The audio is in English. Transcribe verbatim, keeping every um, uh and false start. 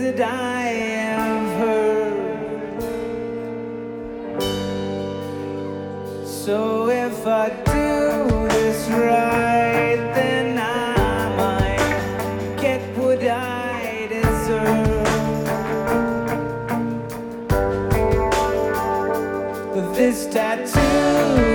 that I have heard. So if I do this right, then I might get what I deserve. But this tattoo